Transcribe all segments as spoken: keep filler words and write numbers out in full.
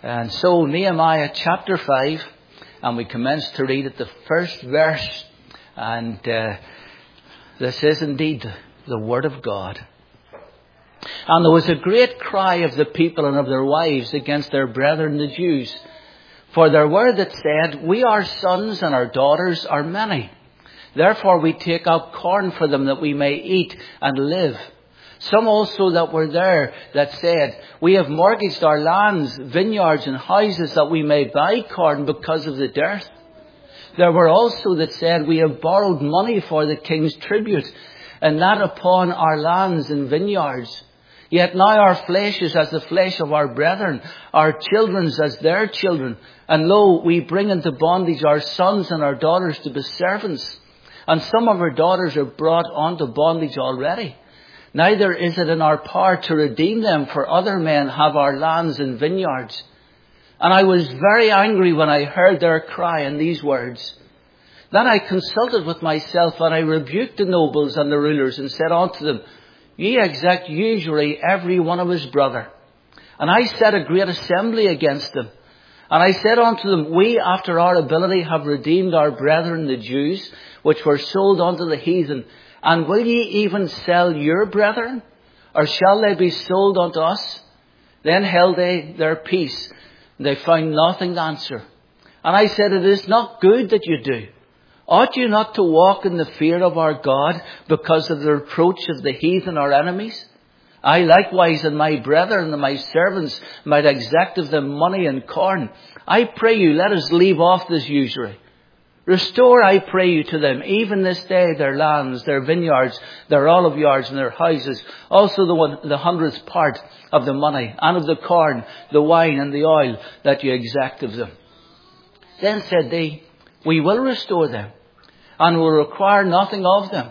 And so Nehemiah chapter five, and we commence to read at the first verse. And uh, this is indeed the word of God. And there was a great cry of the people and of their wives against their brethren the Jews. For there were that said, We our sons and our daughters are many. Therefore we take out corn for them that we may eat and live. Some also that were there that said, We have mortgaged our lands, vineyards and houses that we may buy corn because of the dearth. There were also that said, We have borrowed money for the king's tribute, and that upon our lands and vineyards. Yet now our flesh is as the flesh of our brethren, our children's as their children. And lo, we bring into bondage our sons and our daughters to be servants. And some of our daughters are brought onto bondage already. Neither is it in our power to redeem them, for other men have our lands and vineyards. And I was very angry when I heard their cry in these words. Then I consulted with myself, and I rebuked the nobles and the rulers, and said unto them, Ye exact usury every one of his brother. And I set a great assembly against them. And I said unto them, We after our ability have redeemed our brethren the Jews, which were sold unto the heathen. And will ye even sell your brethren? Or shall they be sold unto us? Then held they their peace. They found nothing to answer. And I said, It is not good that you do. Ought you not to walk in the fear of our God because of the reproach of the heathen, our enemies? I likewise and my brethren and my servants might exact of them money and corn. I pray you, let us leave off this usury. Restore, I pray you, to them, even this day, their lands, their vineyards, their olive yards, and their houses, also the, one, the hundredth part of the money, and of the corn, the wine, and the oil that you exact of them. Then said they, We will restore them, and will require nothing of them.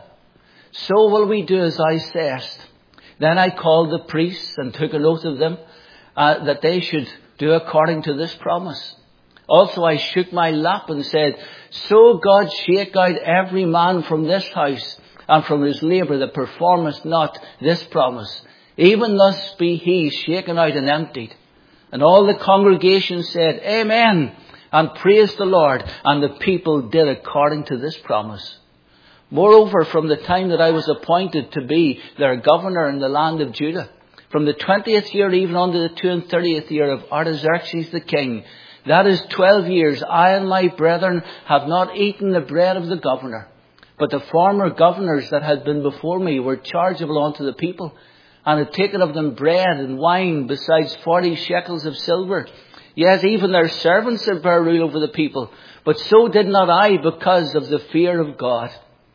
So will we do as thou sayest. Then I called the priests, and took an oath of them, uh, that they should do according to this promise. Also I shook my lap and said, So God shake out every man from this house, and from his labour that performeth not this promise. Even thus be he shaken out and emptied. And all the congregation said, Amen, and praised the Lord. And the people did according to this promise. Moreover, from the time that I was appointed to be their governor in the land of Judah, from the twentieth year even unto the two and thirtieth year of Artaxerxes the king, that is twelve years, I and my brethren have not eaten the bread of the governor. But the former governors that had been before me were chargeable unto the people, and had taken of them bread and wine, besides forty shekels of silver. Yes, even their servants did bear rule over the people. But so did not I, because of the fear of God.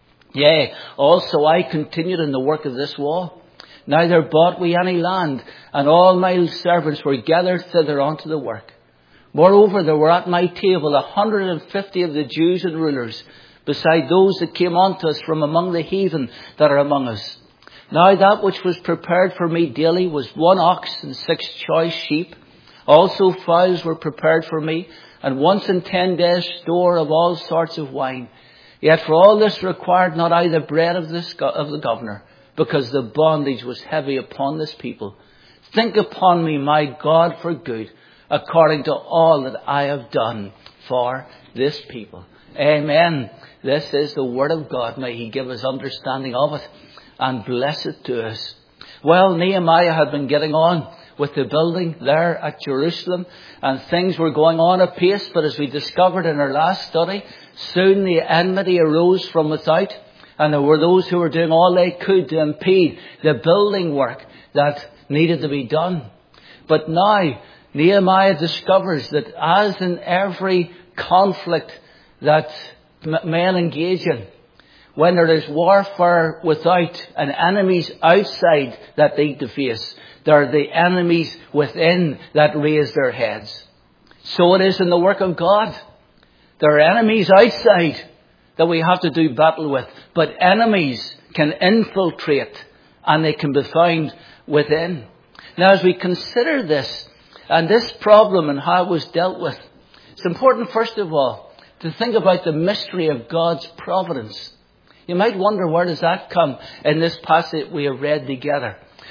Yea, also I continued in the work of this wall. Neither bought we any land, and all my servants were gathered thither unto the work. Moreover, there were at my table a hundred and fifty of the Jews and rulers, beside those that came unto us from among the heathen that are among us. Now that which was prepared for me daily was one ox and six choice sheep. Also fowls were prepared for me, and once in ten days store of all sorts of wine. Yet for all this required not I the bread of, this, of the governor, because the bondage was heavy upon this people. Think upon me, my God, for good, according to all that I have done for this people. Amen. This is the word of God. May he give us understanding of it and bless it to us. Well, Nehemiah had been getting on with the building there at Jerusalem, and things were going on apace. But as we discovered in our last study, soon the enmity arose from without, and there were those who were doing all they could to impede the building work that needed to be done. But now Nehemiah discovers that, as in every conflict that men engage in, when there is warfare without and enemies outside that they need to face, there are the enemies within that raise their heads. So it is in the work of God. There are enemies outside that we have to do battle with, but enemies can infiltrate and they can be found within. Now, as we consider this, and this problem and how it was dealt with, it's important, first of all, to think about the mystery of God's providence. You might wonder, where does that come in this passage we have read together?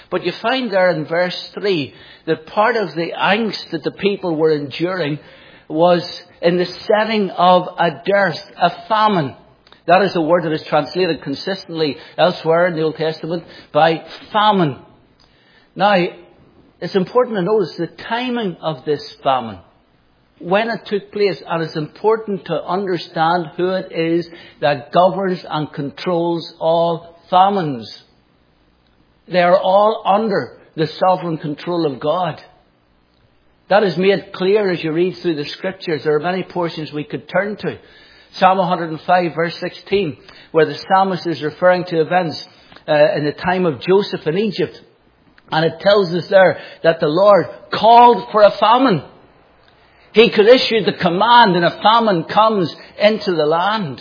But you find there in verse three that part of the angst that the people were enduring was in the setting of a dearth, a famine. That is a word that is translated consistently elsewhere in the Old Testament by famine. Now, it's important to notice the timing of this famine, when it took place, and it's important to understand who it is that governs and controls all famines. They are all under the sovereign control of God. That is made clear as you read through the Scriptures. There are many portions we could turn to. Psalm one hundred five verse sixteen, where the psalmist is referring to events uh, in the time of Joseph in Egypt. And it tells us there that the Lord called for a famine. He could issue the command and a famine comes into the land.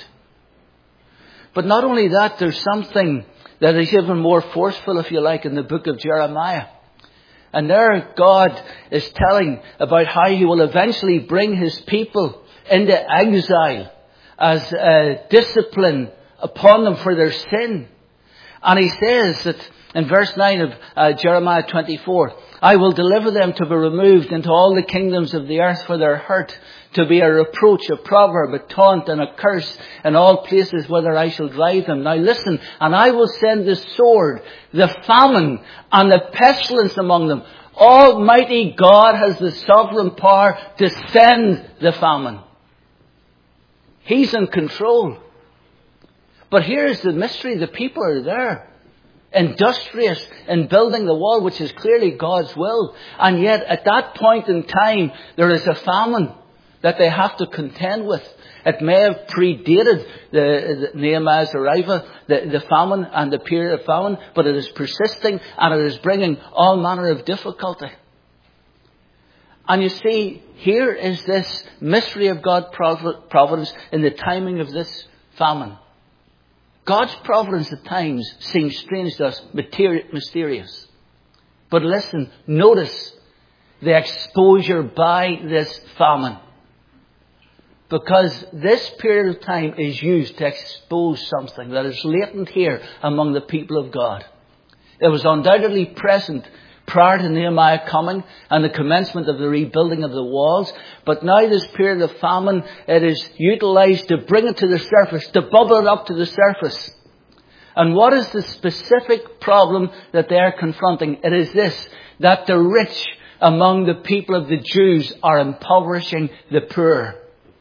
But not only that, there's something that is even more forceful, if you like, in the book of Jeremiah. And there God is telling about how He will eventually bring His people into exile as a discipline upon them for their sin. And He says that in verse nine of uh, Jeremiah twenty-four, I will deliver them to be removed into all the kingdoms of the earth for their hurt, to be a reproach, a proverb, a taunt, and a curse in all places whither I shall drive them. Now listen, and I will send the sword, the famine, and the pestilence among them. Almighty God has the sovereign power to send the famine. He's in control. But here's the mystery. The people are there, industrious in building the wall, which is clearly God's will. And yet at that point in time, there is a famine that they have to contend with. It may have predated the, the Nehemiah's arrival, the, the famine and the period of famine, but it is persisting and it is bringing all manner of difficulty. And you see, here is this mystery of God's providence in the timing of this famine. God's providence at times seems strange to us, mysterious. But listen, notice the exposure by this famine. Because this period of time is used to expose something that is latent here among the people of God. It was undoubtedly present prior to Nehemiah coming and the commencement of the rebuilding of the walls. But now this period of famine, it is utilized to bring it to the surface, to bubble it up to the surface. And what is the specific problem that they are confronting? It is this, that the rich among the people of the Jews are impoverishing the poor.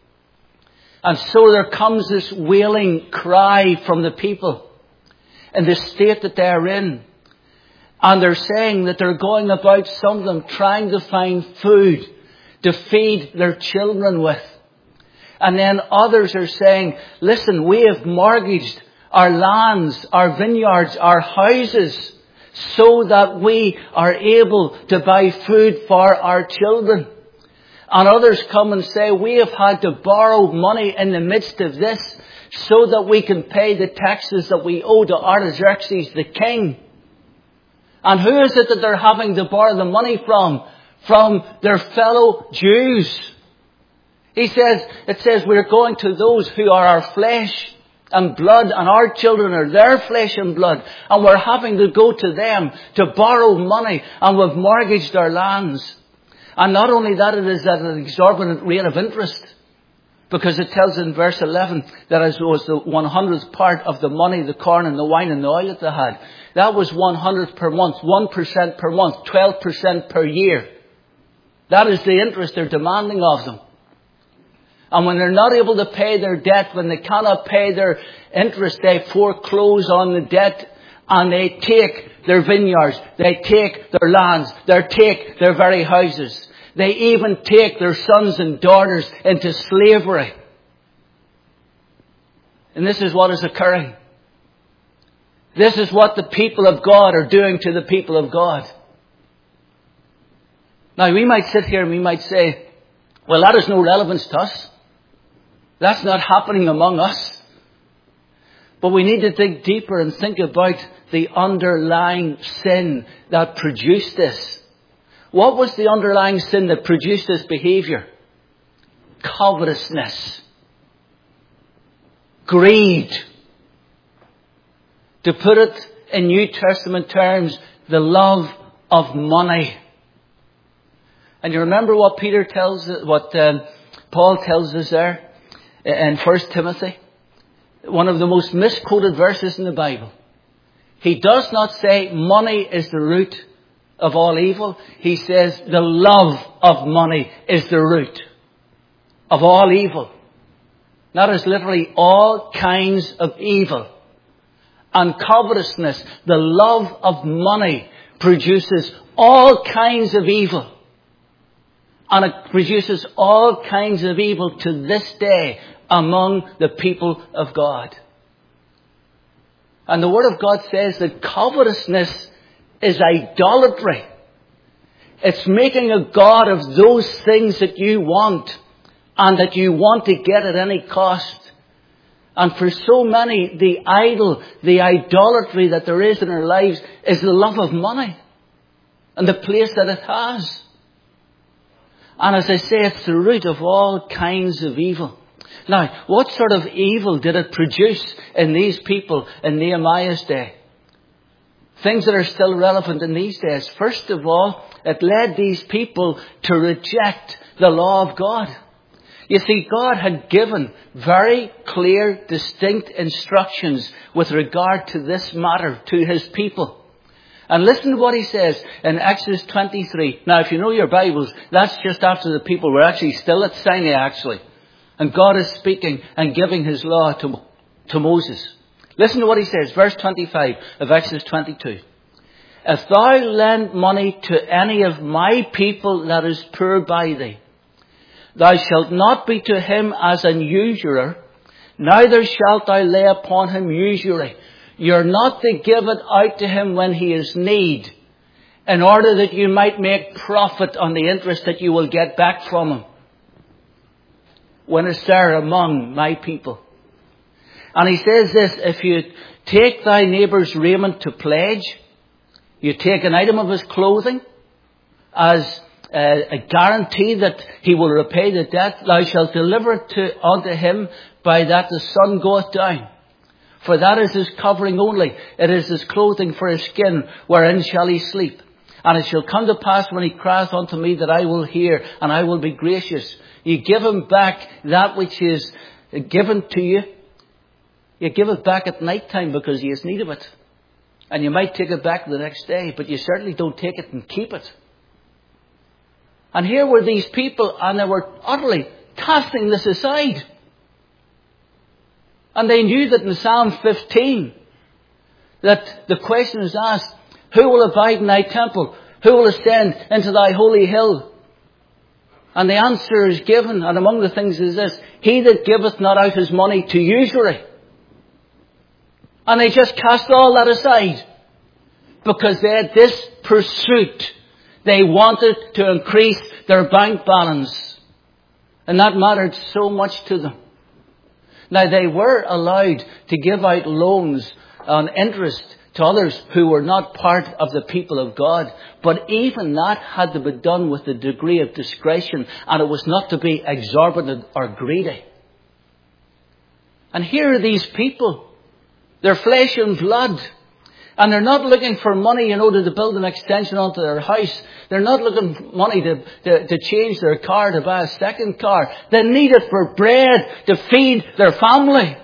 And so there comes this wailing cry from the people in the state that they are in. And they're saying that they're going about, some of them, trying to find food to feed their children with. And then others are saying, listen, we have mortgaged our lands, our vineyards, our houses, so that we are able to buy food for our children. And others come and say, we have had to borrow money in the midst of this so that we can pay the taxes that we owe to Artaxerxes the king. And who is it that they're having to borrow the money from? From their fellow Jews. He says, it says we're going to those who are our flesh and blood, and our children are their flesh and blood. And we're having to go to them to borrow money, and we've mortgaged our lands. And not only that, it is at an exorbitant rate of interest. Because it tells in verse eleven that it was the one hundredth part of the money, the corn and the wine and the oil that they had. That was one hundredth per month, one percent per month, twelve percent per year. That is the interest they're demanding of them. And when they're not able to pay their debt, when they cannot pay their interest, they foreclose on the debt and they take their vineyards, they take their lands, they take their very houses. They even take their sons and daughters into slavery. And this is what is occurring. This is what the people of God are doing to the people of God. Now we might sit here and we might say, well, that has no relevance to us. That's not happening among us. But we need to dig deeper and think about the underlying sin that produced this. What was the underlying sin that produced this behavior? Covetousness. Greed. To put it in New Testament terms, the love of money. And you remember what Peter tells, what um, Paul tells us there in First Timothy? One of the most misquoted verses in the Bible. He does not say money is the root of all evil. He says the love of money is the root of all evil. That is literally all kinds of evil. And covetousness, the love of money, produces all kinds of evil. And it produces all kinds of evil to this day among the people of God. And the Word of God says that covetousness is idolatry. It's making a god of those things that you want and that you want to get at any cost. And for so many, the idol, the idolatry that there is in our lives is the love of money and the place that it has. And as I say, it's the root of all kinds of evil. Now, what sort of evil did it produce in these people in Nehemiah's day? Things that are still relevant in these days. First of all, it led these people to reject the law of God. You see, God had given very clear, distinct instructions with regard to this matter to His people. And listen to what He says in Exodus twenty-three. Now, if you know your Bibles, that's just after the people were actually still at Sinai, actually. And God is speaking and giving His law to, to Moses. Listen to what He says, verse twenty-five of Exodus twenty-two. If thou lend money to any of my people that is poor by thee, thou shalt not be to him as an usurer, neither shalt thou lay upon him usury. You're not to give it out to him when he is need, in order that you might make profit on the interest that you will get back from him. When it's there among my people. And he says this, if you take thy neighbour's raiment to pledge, you take an item of his clothing as a, a guarantee that he will repay the debt, thou shalt deliver it to, unto him by that the sun goeth down. For that is his covering only. It is his clothing for his skin, wherein shall he sleep. And it shall come to pass when he crieth unto me that I will hear, and I will be gracious. You give him back that which is given to you. You give it back at night time because he has need of it. And you might take it back the next day, but you certainly don't take it and keep it. And here were these people, and they were utterly casting this aside. And they knew that in Psalm fifteen, that the question is asked, who will abide in thy temple? Who will ascend into thy holy hill? And the answer is given, and among the things is this, he that giveth not out his money to usury. And they just cast all that aside, because they had this pursuit. They wanted to increase their bank balance. And that mattered so much to them. Now, they were allowed to give out loans on interest to others who were not part of the people of God. But even that had to be done with a degree of discretion, and it was not to be exorbitant or greedy. And here are these people. They're flesh and blood. And they're not looking for money in order to build an extension onto their house. They're not looking for money to, to, to change their car, to buy a second car. They need it for bread, to feed their family.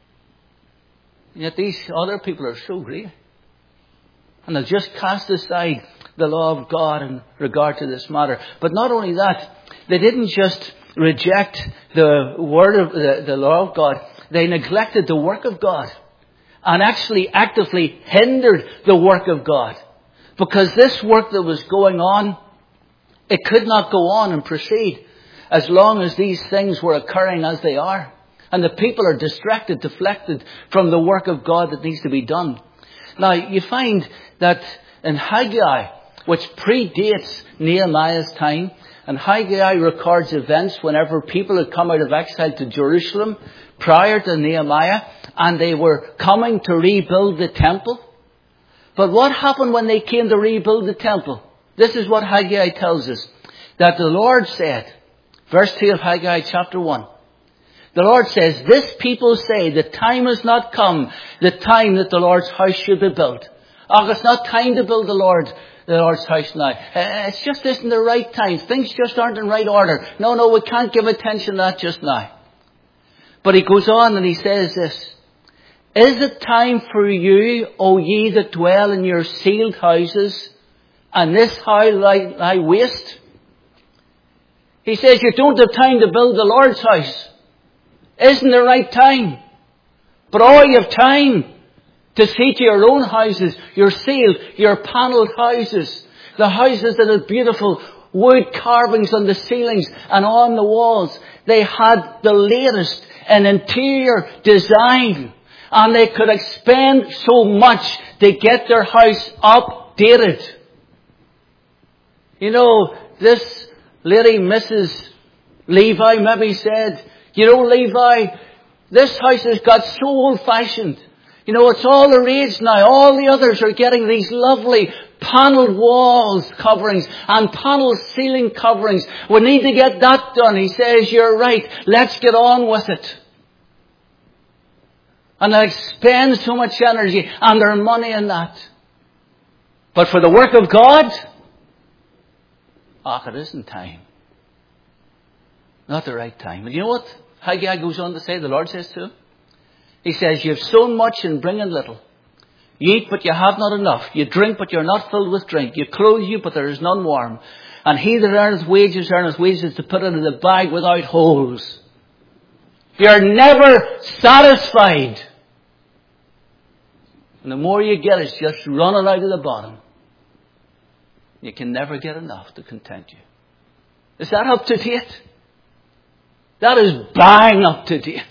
And yet these other people are so greedy. And they'll just cast aside the law of God in regard to this matter. But not only that, they didn't just reject the word of the, the law of God. They neglected the work of God. And actually actively hindered the work of God. Because this work that was going on, it could not go on and proceed as long as these things were occurring as they are. And the people are distracted, deflected from the work of God that needs to be done. Now, you find that in Haggai, which predates Nehemiah's time, and Haggai records events whenever people had come out of exile to Jerusalem prior to Nehemiah, and they were coming to rebuild the temple. But what happened when they came to rebuild the temple? This is what Haggai tells us. That the Lord said, verse two of Haggai chapter one. The Lord says, this people say the time has not come, the time that the Lord's house should be built. Oh, it's not time to build the Lord, the Lord's house now. Uh, it just isn't the right time. Things just aren't in right order. No, no, we can't give attention to that just now. But he goes on and he says this. Is it time for you, O ye that dwell in your sealed houses, and this house lie, lie waste? He says you don't have time to build the Lord's house. Isn't the right time? But all you have time to see to your own houses, your sealed, your panelled houses, the houses that have beautiful wood carvings on the ceilings and on the walls. They had the latest in interior design, and they could expend so much to get their house updated. You know, this lady, Missus Levi, maybe said, you know, Levi, this house has got so old-fashioned. You know, it's all the rage now. All the others are getting these lovely panelled walls coverings and panelled ceiling coverings. We need to get that done. He says, you're right. Let's get on with it. And they spend so much energy and their money in that. But for the work of God, ah, it isn't time. Not the right time. And you know what Haggai goes on to say, the Lord says to him? He says, you've sown much and bringing little. You eat, but you have not enough. You drink, but you're not filled with drink. You clothe you, but there is none warm. And he that earneth wages, earneth wages to put it in the bag without holes. You're never satisfied. And the more you get, it's just running out of the bottom. You can never get enough to content you. Is that up to date? That is bang up to date.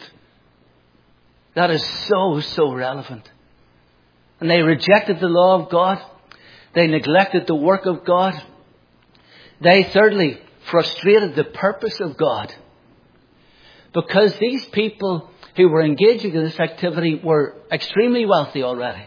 That is so, so relevant. And they rejected the law of God. They neglected the work of God. They, thirdly, frustrated the purpose of God. Because these people who were engaging in this activity were extremely wealthy already.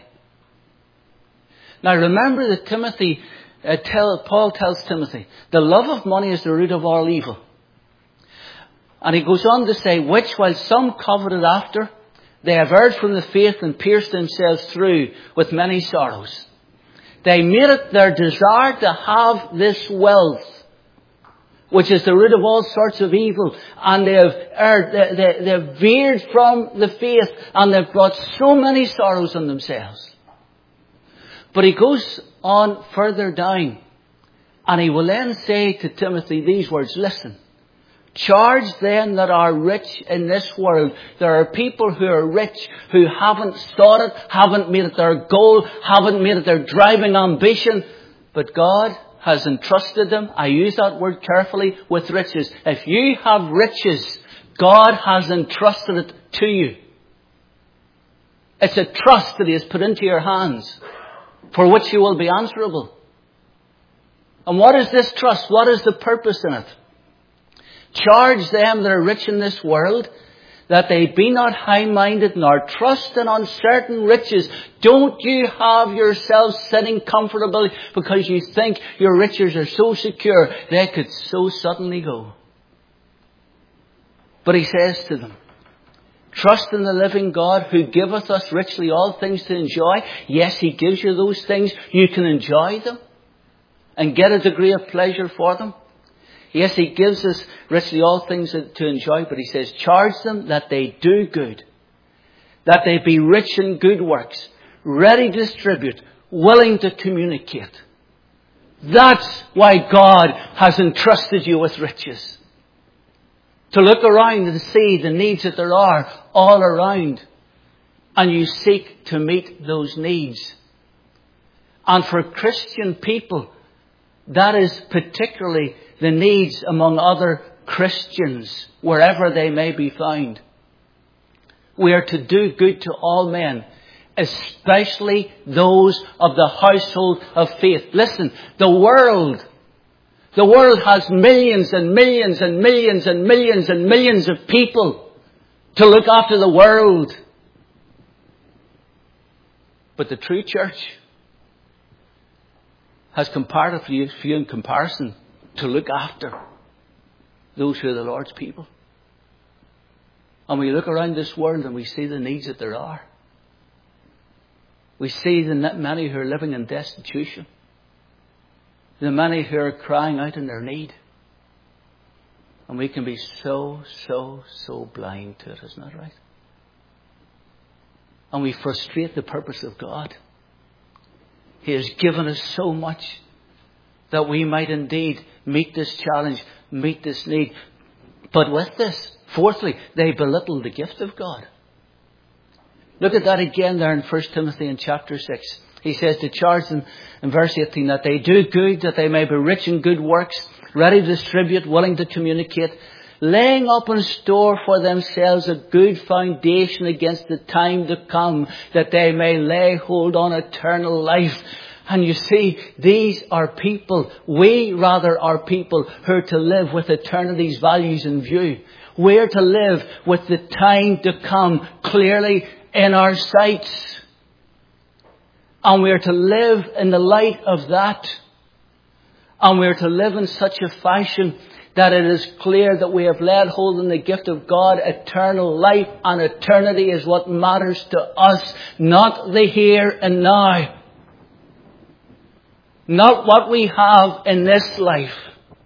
Now remember that Timothy, uh, tell, Paul tells Timothy, the love of money is the root of all evil. And he goes on to say, which while some coveted after, they have erred from the faith and pierced themselves through with many sorrows. They made it their desire to have this wealth, which is the root of all sorts of evil. And they have erred, they, they, they have veered from the faith, and they've brought so many sorrows on themselves. But he goes on further down, and he will then say to Timothy these words, listen, charge them that are rich in this world. There are people who are rich who haven't sought it, haven't made it their goal, haven't made it their driving ambition. But God has entrusted them, I use that word carefully, with riches. If you have riches, God has entrusted it to you. It's a trust that He has put into your hands, for which you will be answerable. And what is this trust? What is the purpose in it? Charge them that are rich in this world, that they be not high-minded, nor trust in uncertain riches. Don't you have yourselves sitting comfortably because you think your riches are so secure, they could so suddenly go. But he says to them, trust in the living God who giveth us richly all things to enjoy. Yes, He gives you those things. You can enjoy them and get a degree of pleasure for them. Yes, He gives us richly all things to enjoy, but He says, charge them that they do good, that they be rich in good works, ready to distribute, willing to communicate. That's why God has entrusted you with riches. To look around and see the needs that there are all around, and you seek to meet those needs. And for Christian people, that is particularly the needs among other Christians, wherever they may be found. We are to do good to all men, especially those of the household of faith. Listen, the world, the world has millions and millions and millions and millions and millions of people to look after the world. But the true church has comparatively few in comparison to look after those who are the Lord's people. And we look around this world and we see the needs that there are. We see the many who are living in destitution. The many who are crying out in their need. And we can be so, so, so blind to it, isn't that right? And we frustrate the purpose of God. He has given us so much that we might indeed meet this challenge, meet this need. But with this, fourthly, they belittle the gift of God. Look at that again there in First Timothy in chapter six. He says to charge them in verse eighteen that they do good, that they may be rich in good works, ready to distribute, willing to communicate, laying up in store for themselves a good foundation against the time to come, that they may lay hold on eternal life. And you see, these are people, we rather are people who are to live with eternity's values in view. We're to live with the time to come clearly in our sights. And we're to live in the light of that. And we're to live in such a fashion that it is clear that we have laid hold on the gift of God, eternal life, and eternity is what matters to us, not the here and now. Not what we have in this life.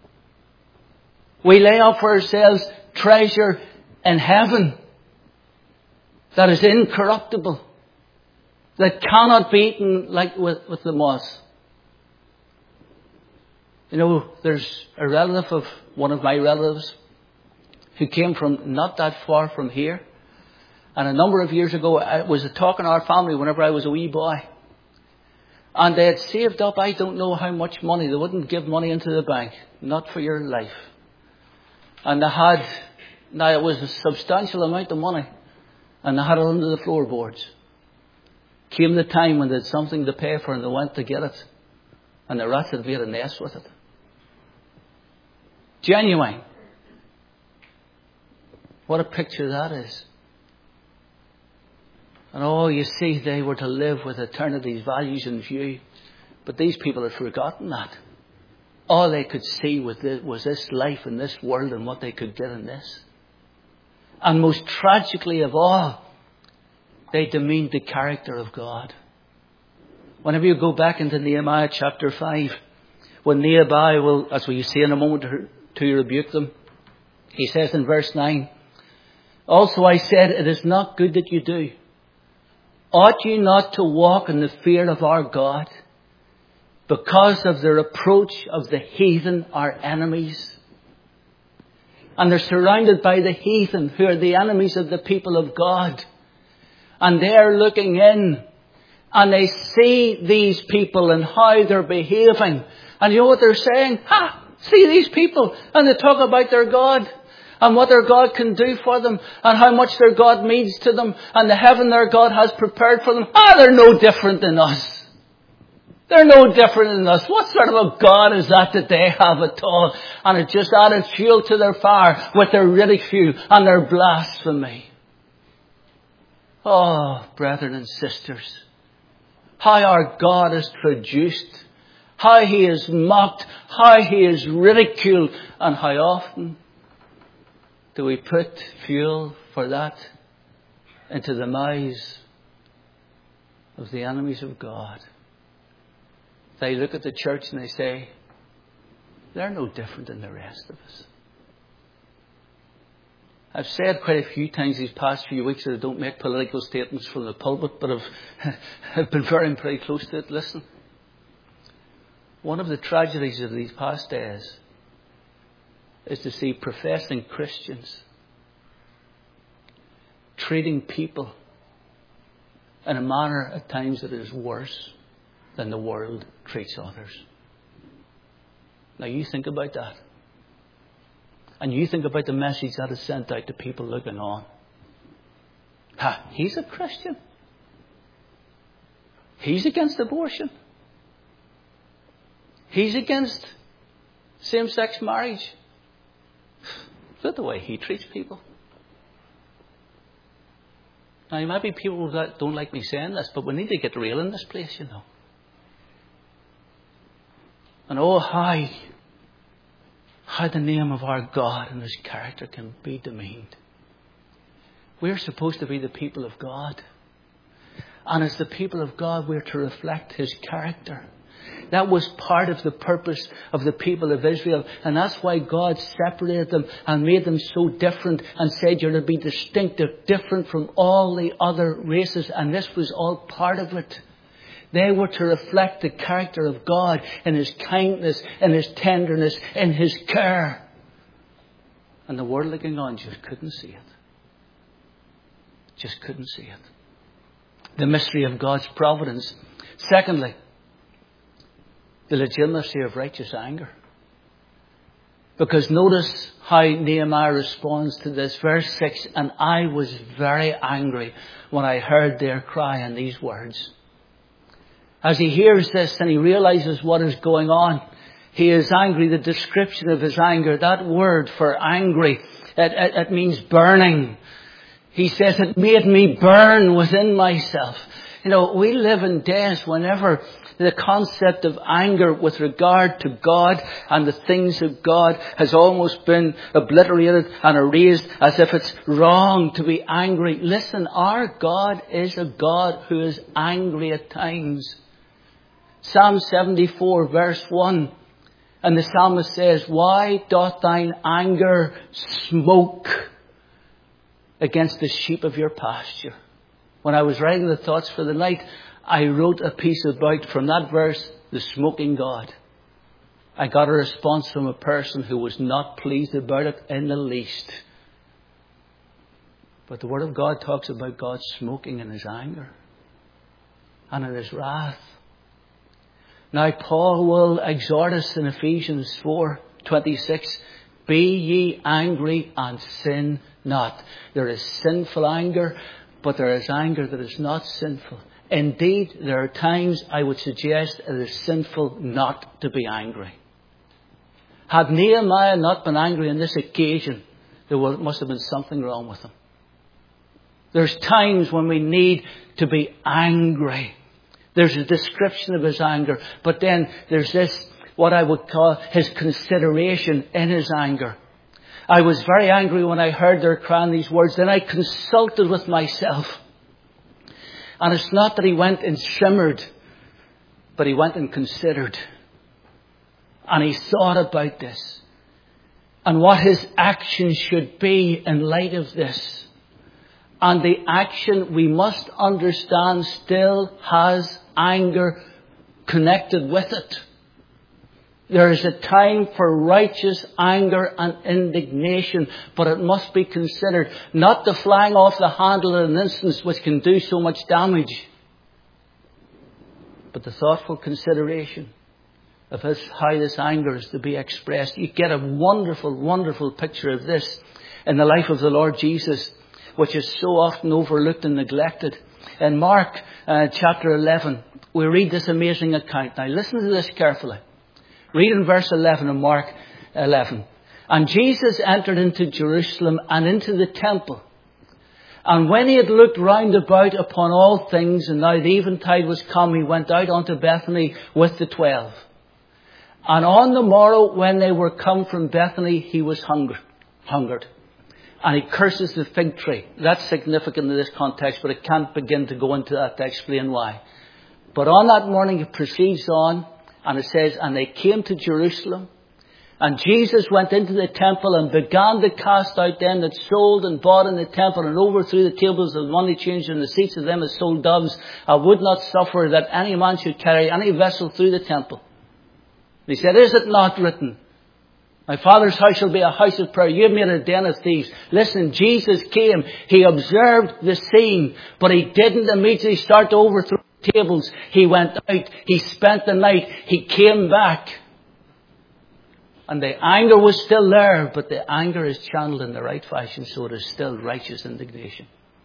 We lay up for ourselves treasure in heaven that is incorruptible, that cannot be eaten like with, with the moths. You know, there's a relative of one of my relatives who came from not that far from here. And a number of years ago, I was talking to our family whenever I was a wee boy. And they had saved up, I don't know how much money. They wouldn't give money into the bank. Not for your life. And they had, now it was a substantial amount of money. And they had it under the floorboards. Came the time when they had something to pay for and they went to get it. And the rats had made a nest with it. Genuine. What a picture that is. And oh, you see, they were to live with eternity's values in view. But these people had forgotten that. All they could see was this, was this life in this world and what they could get in this. And most tragically of all, they demeaned the character of God. Whenever you go back into Nehemiah chapter five, when Nehemiah will, as we see in a moment, to rebuke them, he says in verse nine, also I said, it is not good that you do. Ought you not to walk in the fear of our God because of the reproach of the heathen, our enemies? And they're surrounded by the heathen who are the enemies of the people of God. And they're looking in and they see these people and how they're behaving. And you know what they're saying? Ha! See these people. And they talk about their God. And what their God can do for them. And how much their God means to them. And the heaven their God has prepared for them. Ah, they're no different than us. They're no different than us. What sort of a God is that that they have at all? And it just added fuel to their fire with their ridicule and their blasphemy. Oh, brethren and sisters. How our God is traduced. How He is mocked. How He is ridiculed. And how often do we put fuel for that into the mouths of the enemies of God? They look at the church and they say, they're no different than the rest of us. I've said quite a few times these past few weeks that I don't make political statements from the pulpit, but I've, I've been very, very close to it. Listen, one of the tragedies of these past days is to see professing Christians treating people in a manner at times that is worse than the world treats others. Now you think about that. And you think about the message that is sent out to people looking on. Ha, he's a Christian. He's against abortion. He's against same-sex marriage. Look at the way he treats people. Now, there might be people that don't like me saying this, but we need to get real in this place, you know. And oh, how, how the name of our God and His character can be demeaned. We're supposed to be the people of God. And as the people of God, we're to reflect His character. That was part of the purpose of the people of Israel. And that's why God separated them and made them so different and said you're to be distinctive, different from all the other races. And this was all part of it. They were to reflect the character of God in His kindness, in His tenderness, in His care. And the world looking on just couldn't see it. Just couldn't see it. The mystery of God's providence. Secondly, the legitimacy of righteous anger. Because notice how Nehemiah responds to this. Verse six, and I was very angry when I heard their cry in these words. As he hears this and he realizes what is going on, he is angry. The description of his anger, that word for angry, it, it, it means burning. He says, it made me burn within myself. You know, we live in days whenever the concept of anger with regard to God and the things of God has almost been obliterated and erased as if it's wrong to be angry. Listen, our God is a God who is angry at times. Psalm seventy-four verse one. And the psalmist says, why doth thine anger smoke against the sheep of your pasture? When I was writing the thoughts for the night, I wrote a piece about, from that verse, the smoking God. I got a response from a person who was not pleased about it in the least. But the Word of God talks about God smoking in His anger and in His wrath. Now Paul will exhort us in Ephesians four twenty-six, be ye angry and sin not. There is sinful anger, but there is anger that is not sinful. Indeed, there are times I would suggest it is sinful not to be angry. Had Nehemiah not been angry on this occasion, there must have been something wrong with him. There's times when we need to be angry. There's a description of his anger, but then there's this, what I would call his consideration in his anger. I was very angry when I heard their crying these words. Then I consulted with myself. And it's not that he went and shimmered, but he went and considered. And he thought about this. And what his action should be in light of this. And the action, we must understand, still has anger connected with it. There is a time for righteous anger and indignation, but it must be considered, not the flying off the handle in an instance which can do so much damage, but the thoughtful consideration of this, how this anger is to be expressed. You get a wonderful, wonderful picture of this in the life of the Lord Jesus, which is so often overlooked and neglected. In Mark uh, chapter eleven, we read this amazing account. Now listen to this carefully. Read in verse eleven of Mark eleven. And Jesus entered into Jerusalem and into the temple. And when he had looked round about upon all things, and now the eventide was come, he went out unto Bethany with the twelve. And on the morrow, when they were come from Bethany, he was hungry, hungered. And he curses the fig tree. That's significant in this context, but I can't begin to go into that to explain why. But on that morning, it proceeds on, and it says, and they came to Jerusalem, and Jesus went into the temple and began to cast out them that sold and bought in the temple, and overthrew the tables of the money changers and the seats of them that sold doves. I would not suffer that any man should carry any vessel through the temple. And he said, is it not written, my Father's house shall be a house of prayer. You have made it a den of thieves. Listen, Jesus came. He observed the scene, but he didn't immediately start to overthrow tables. He went out. He spent the night. He came back. And the anger was still there, but the anger is channeled in the right fashion, so it is still righteous indignation.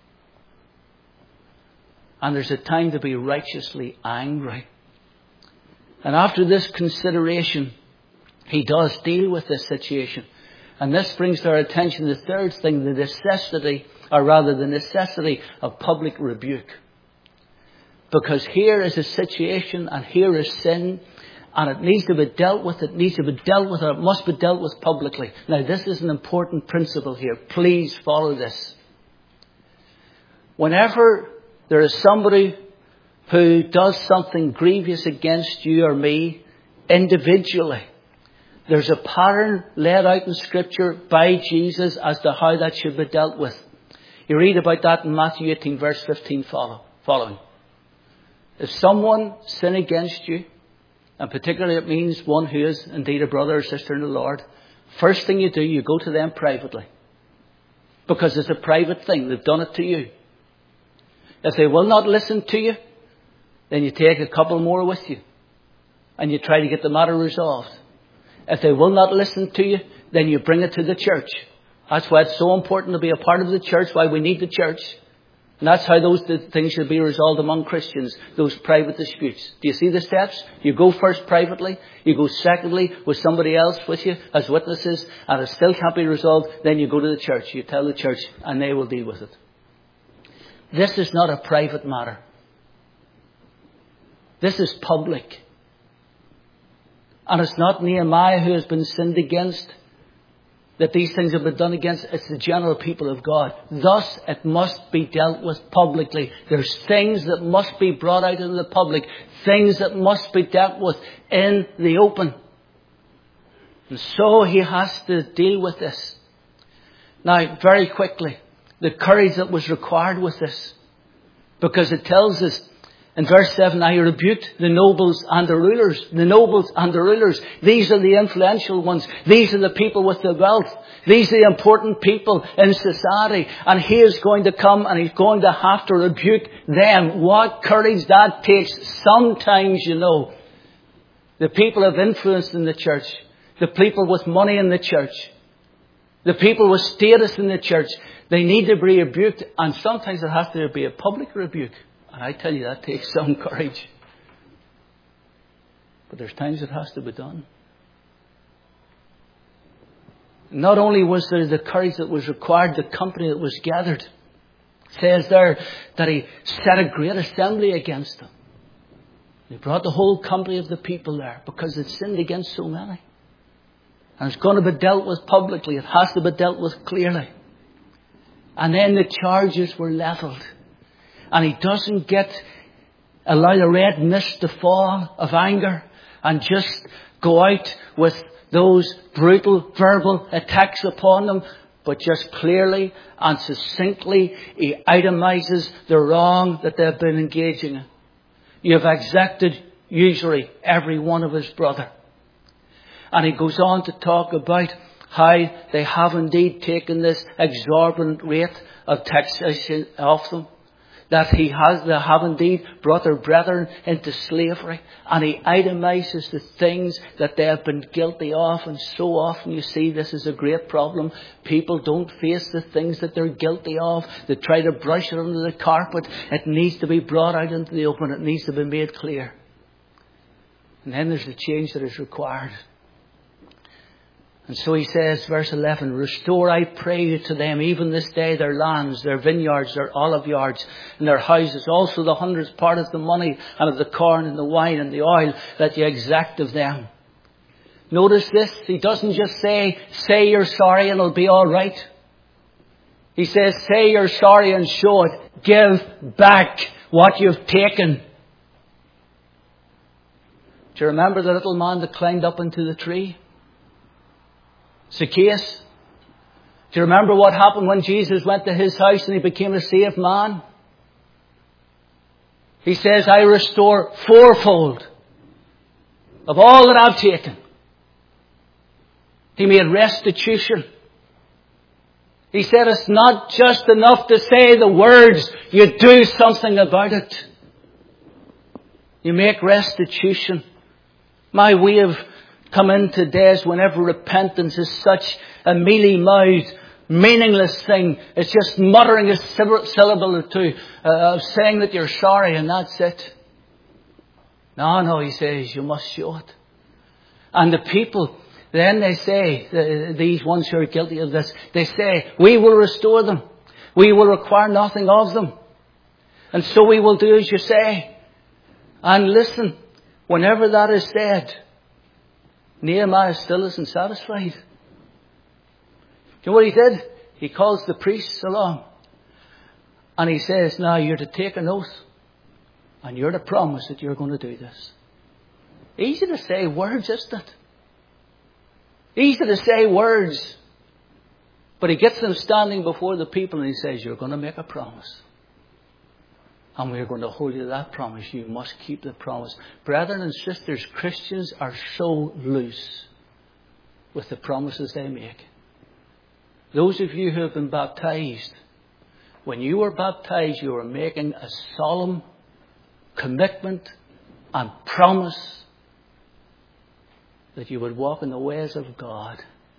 And there's a time to be righteously angry. And after this consideration, he does deal with this situation. And this brings to our attention the third thing, the necessity, or rather the necessity of public rebuke. Because here is a situation and here is sin, and it needs to be dealt with, it needs to be dealt with, or it must be dealt with publicly. Now this is an important principle here. Please follow this. Whenever there is somebody who does something grievous against you or me individually, there's a pattern laid out in Scripture by Jesus as to how that should be dealt with. You read about that in Matthew eighteen, verse fifteen follow, following. If someone sin against you, and particularly it means one who is indeed a brother or sister in the Lord, first thing you do, you go to them privately. Because it's a private thing. They've done it to you. If they will not listen to you, then you take a couple more with you. And you try to get the matter resolved. If they will not listen to you, then you bring it to the church. That's why it's so important to be a part of the church, why we need the church. And that's how those things should be resolved among Christians, those private disputes. Do you see the steps? You go first privately. You go secondly with somebody else with you as witnesses. And it still can't be resolved. Then you go to the church. You tell the church and they will deal with it. This is not a private matter. This is public. And it's not Nehemiah who has been sinned against, that these things have been done against. It's the general people of God. Thus, it must be dealt with publicly. There's things that must be brought out in the public. Things that must be dealt with in the open. And so he has to deal with this. Now, very quickly, the courage that was required with this. Because it tells us in verse seven, I rebuked the nobles and the rulers. The nobles and the rulers. These are the influential ones. These are the people with the wealth. These are the important people in society. And he is going to come and he's going to have to rebuke them. What courage that takes. Sometimes, you know, the people of influence in the church, the people with money in the church, the people with status in the church, they need to be rebuked. And sometimes it has to be a public rebuke. And I tell you, that takes some courage. But there's times it has to be done. Not only was there the courage that was required, the company that was gathered. It says there that he set a great assembly against them. He brought the whole company of the people there because it sinned against so many. And it's going to be dealt with publicly. It has to be dealt with clearly. And then the charges were levelled. And he doesn't get, allow the red mist to fall of anger and just go out with those brutal verbal attacks upon them. But just clearly and succinctly, he itemizes the wrong that they've been engaging in. You have exacted usury, every one of his brother. And he goes on to talk about how they have indeed taken this exorbitant rate of taxation off them. That he has, they have indeed brought their brethren into slavery. And he itemizes the things that they have been guilty of. And so often you see this is a great problem. People don't face the things that they're guilty of. They try to brush it under the carpet. It needs to be brought out into the open. It needs to be made clear. And then there's the change that is required. And so he says, verse eleven, restore, I pray you, to them, even this day, their lands, their vineyards, their olive yards, and their houses, also the hundredth part of the money, and of the corn, and the wine, and the oil, that you exact of them. Notice this, he doesn't just say, say you're sorry and it'll be all right. He says, say you're sorry and show it. Give back what you've taken. Do you remember the little man that climbed up into the tree? Zacchaeus. Do you remember what happened when Jesus went to his house and he became a saved man? He says, I restore fourfold of all that I've taken. He made restitution. He said it's not just enough to say the words, you do something about it. You make restitution. My way of come into days whenever repentance is such a mealy-mouthed, meaningless thing. It's just muttering a syllable or two uh, of saying that you're sorry and that's it. No, no, he says, you must show it. And the people, then they say, uh, these ones who are guilty of this, they say, we will restore them. We will require nothing of them. And so we will do as you say. And listen, whenever that is said, Nehemiah still isn't satisfied. You know what he did? He calls the priests along. And he says, now you're to take an oath. And you're to promise that you're going to do this. Easy to say words, isn't it? Easy to say words. But he gets them standing before the people and he says, you're going to make a promise. And we're going to hold you to that promise. You must keep the promise. Brethren and sisters, Christians are so loose with the promises they make. Those of you who have been baptized, when you were baptized, you were making a solemn commitment and promise that you would walk in the ways of God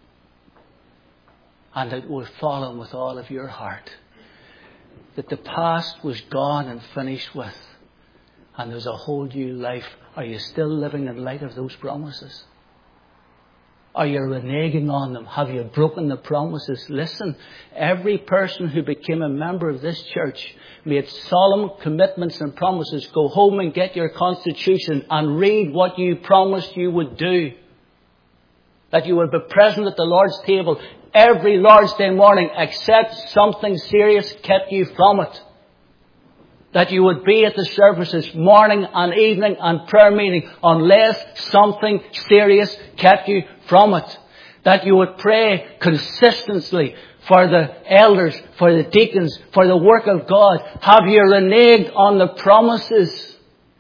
and that would follow Him with all of your heart. That the past was gone and finished with, and there's a whole new life. Are you still living in light of those promises? Are you reneging on them? Have you broken the promises? Listen, every person who became a member of this church made solemn commitments and promises. Go home and get your constitution and read what you promised you would do. That you would be present at the Lord's table every Lord's Day morning, except something serious kept you from it. That you would be at the services morning and evening and prayer meeting unless something serious kept you from it. That you would pray consistently for the elders, for the deacons, for the work of God. Have you reneged on the promises?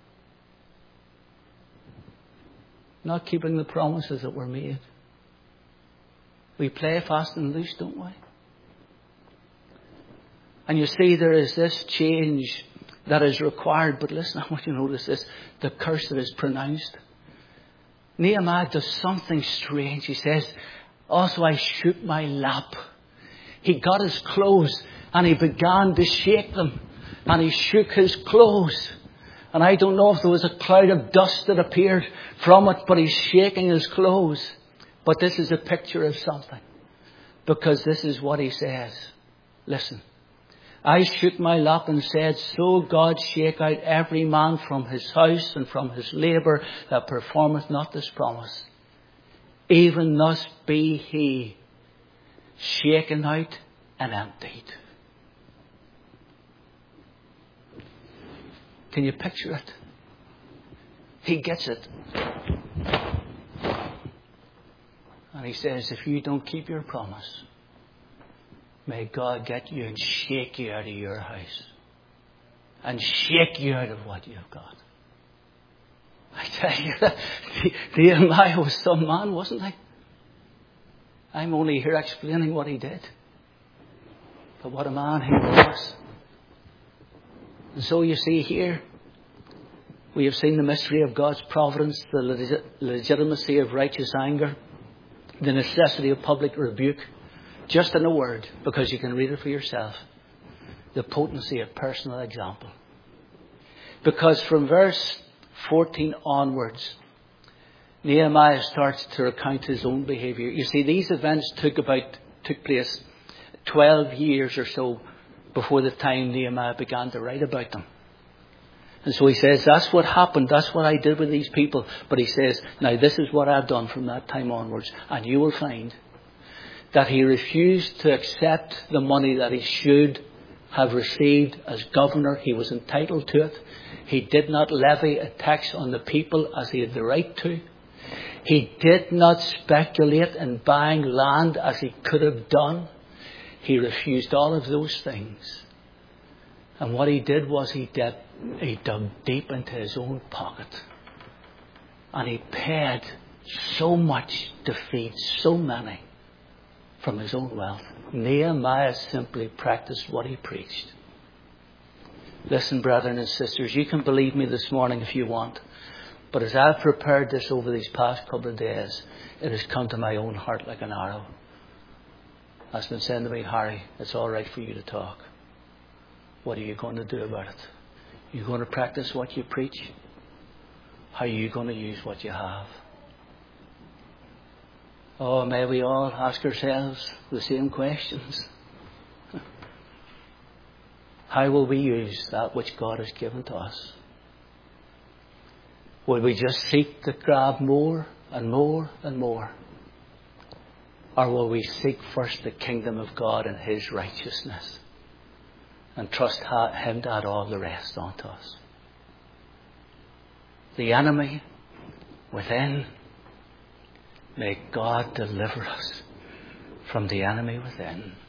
Not keeping the promises that were made. We play fast and loose, don't we? And you see, there is this change that is required. But listen, I want you to notice this. The curse that is pronounced. Nehemiah does something strange. He says, also I shook my lap. He got his clothes and he began to shake them. And he shook his clothes. And I don't know if there was a cloud of dust that appeared from it, but he's shaking his clothes. But this is a picture of something. Because this is what he says. Listen. I shook my lap and said, so God shake out every man from his house and from his labour that performeth not this promise. Even thus be he shaken out and emptied. Can you picture it? He gets it. And he says, if you don't keep your promise, may God get you and shake you out of your house. And shake you out of what you've got. I tell you, Nehemiah was some man, wasn't he? I'm only here explaining what he did. But what a man he was. And so you see here, we have seen the mystery of God's providence, the legit- legitimacy of righteous anger, the necessity of public rebuke. Just in a word, because you can read it for yourself. The potency of personal example. Because from verse fourteen onwards, Nehemiah starts to recount his own behaviour. You see, these events took about took place twelve years or so before the time Nehemiah began to write about them. And so he says, that's what happened. That's what I did with these people. But he says, now this is what I've done from that time onwards. And you will find that he refused to accept the money that he should have received as governor. He was entitled to it. He did not levy a tax on the people as he had the right to. He did not speculate in buying land as he could have done. He refused all of those things. And what he did was he did, he dug deep into his own pocket. And he paid so much to feed so many from his own wealth. Nehemiah simply practiced what he preached. Listen, brethren and sisters, you can believe me this morning if you want. But as I've prepared this over these past couple of days, it has come to my own heart like an arrow. That's been saying to me, Harry, it's all right for you to talk. What are you going to do about it? Are you going to practice what you preach? How are you going to use what you have? Oh, may we all ask ourselves the same questions. How will we use that which God has given to us? Will we just seek to grab more and more and more? Or will we seek first the kingdom of God and His righteousness and trust Him to add all the rest onto us? the enemy within. May God deliver us from the enemy within.